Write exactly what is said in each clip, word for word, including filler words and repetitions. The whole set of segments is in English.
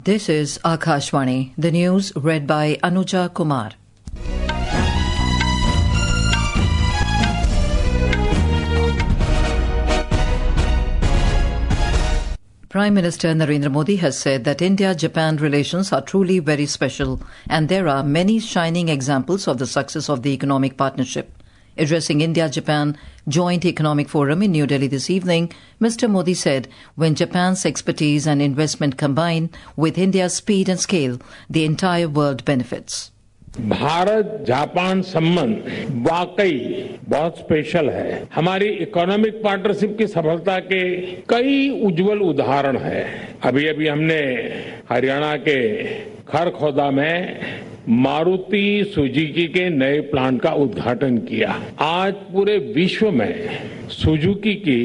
This is Akashvani, the news read by Anuja Kumar. Prime Minister Narendra Modi has said that India-Japan relations are truly very special and there are many shining examples of the success of the economic partnership. Addressing India-Japan Joint Economic Forum in New Delhi this evening, Mister Modi said, when Japan's expertise and investment combine with India's speed and scale, the entire world benefits. Bharat Japan संबंध वाकई बहुत special है। हमारी economic partnership की सफलता के कई उज्जवल उदाहरण हैं। अभी अभी हमने हरियाणा के खरखौदा में मारुति सुजुकी के नए प्लांट का उद्घाटन किया। आज पूरे विश्व में सुजुकी की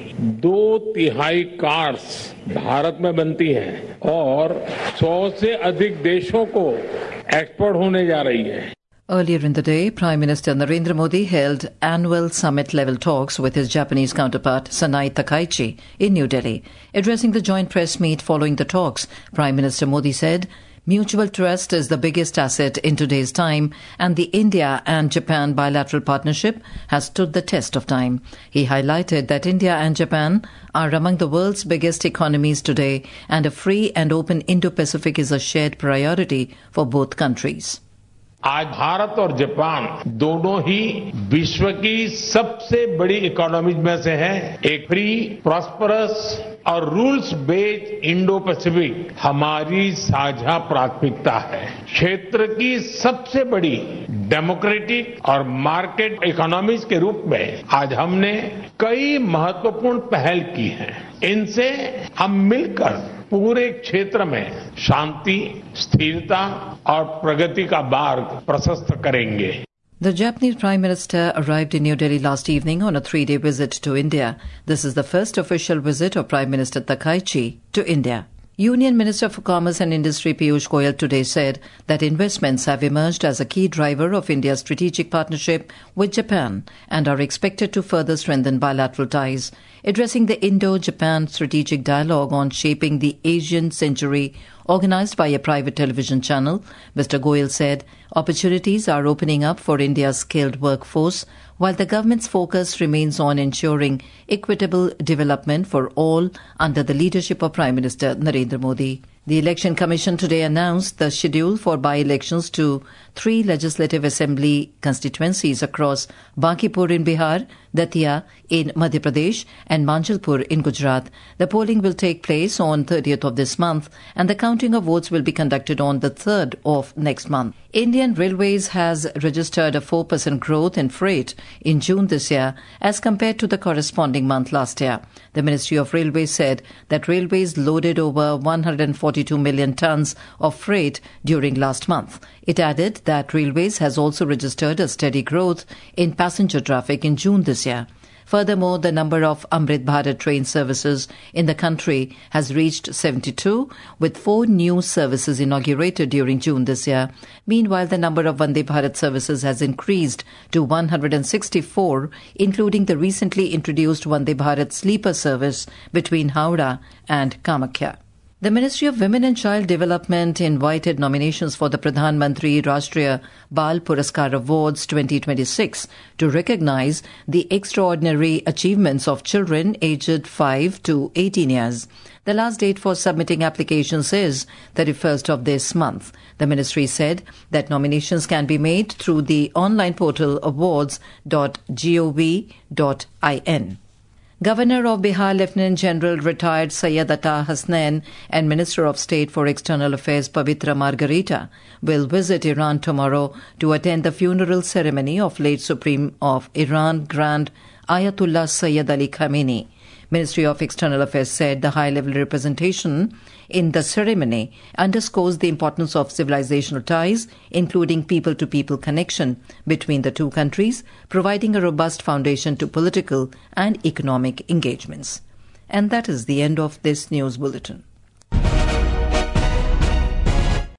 दो तिहाई कार्स भारत में बनती हैं और सौ से अधिक देशों को एक्सपोर्ट होने जा रही है। Earlier in the day, Prime Minister Narendra Modi held annual summit-level talks with his Japanese counterpart Sanai Takaichi in New Delhi. Addressing the joint press meet following the talks, Prime Minister Modi said, mutual trust is the biggest asset in today's time, and the India and Japan bilateral partnership has stood the test of time. He highlighted that India and Japan are among the world's biggest economies today, and a free and open Indo-Pacific is a shared priority for both countries. आज भारत और Japan दोनों ही विश्व की सबसे बड़ी economies में से हैं। एक फ्री, प्रॉस्परस और रूल्स बेस्ड इंडो पैसिफिक हमारी साझा प्राथमिकता है। क्षेत्र की सबसे बड़ी डेमोक्रेटिक और मार्केट इकोनॉमीज के रूप में आज हमने कई महत्वपूर्ण पहल की हैं। इनसे हम मिलकर पूरे क्षेत्र में शांति, स्थिरता और प्रगति का मार्ग प्रशस्त करेंगे। The Japanese Prime Minister arrived in New Delhi last evening on a three-day visit to India. This is the first official visit of Prime Minister Takaichi to India. Union Minister for Commerce and Industry Piyush Goyal today said that investments have emerged as a key driver of India's strategic partnership with Japan and are expected to further strengthen bilateral ties. Addressing the Indo-Japan Strategic Dialogue on Shaping the Asian Century, organized by a private television channel, Mister Goyal said opportunities are opening up for India's skilled workforce, while the government's focus remains on ensuring equitable development for all under the leadership of Prime Minister Narendra Modi. The Election Commission today announced the schedule for by-elections to three Legislative Assembly constituencies across Bankipur in Bihar, Datia in Madhya Pradesh and Manjalpur in Gujarat. The polling will take place on thirtieth of this month and the counting of votes will be conducted on the third of next month. Indian Railways has registered a four percent growth in freight in June this year as compared to the corresponding month last year. The Ministry of Railways said that Railways loaded over one hundred forty-two million tons of freight during last month. It added that Railways has also registered a steady growth in passenger traffic in June this year. Furthermore, the number of Amrit Bharat train services in the country has reached seventy-two, with four new services inaugurated during June this year. Meanwhile, the number of Vande Bharat services has increased to one hundred sixty-four, including the recently introduced Vande Bharat sleeper service between Howrah and Kamakhya. The Ministry of Women and Child Development invited nominations for the Pradhan Mantri Rashtriya Bal Puraskar Awards twenty twenty-six to recognize the extraordinary achievements of children aged five to eighteen years. The last date for submitting applications is thirty-first of this month. The ministry said that nominations can be made through the online portal awards dot gov dot in. Governor of Bihar Lieutenant General retired Syed Ata Hasnain and Minister of State for External Affairs Pavitra Margarita will visit Iran tomorrow to attend the funeral ceremony of late Supreme of Iran Grand Ayatollah Sayyid Ali Khamenei. Ministry of External Affairs said the high-level representation in the ceremony underscores the importance of civilizational ties, including people-to-people connection between the two countries, providing a robust foundation to political and economic engagements. And that is the end of this news bulletin.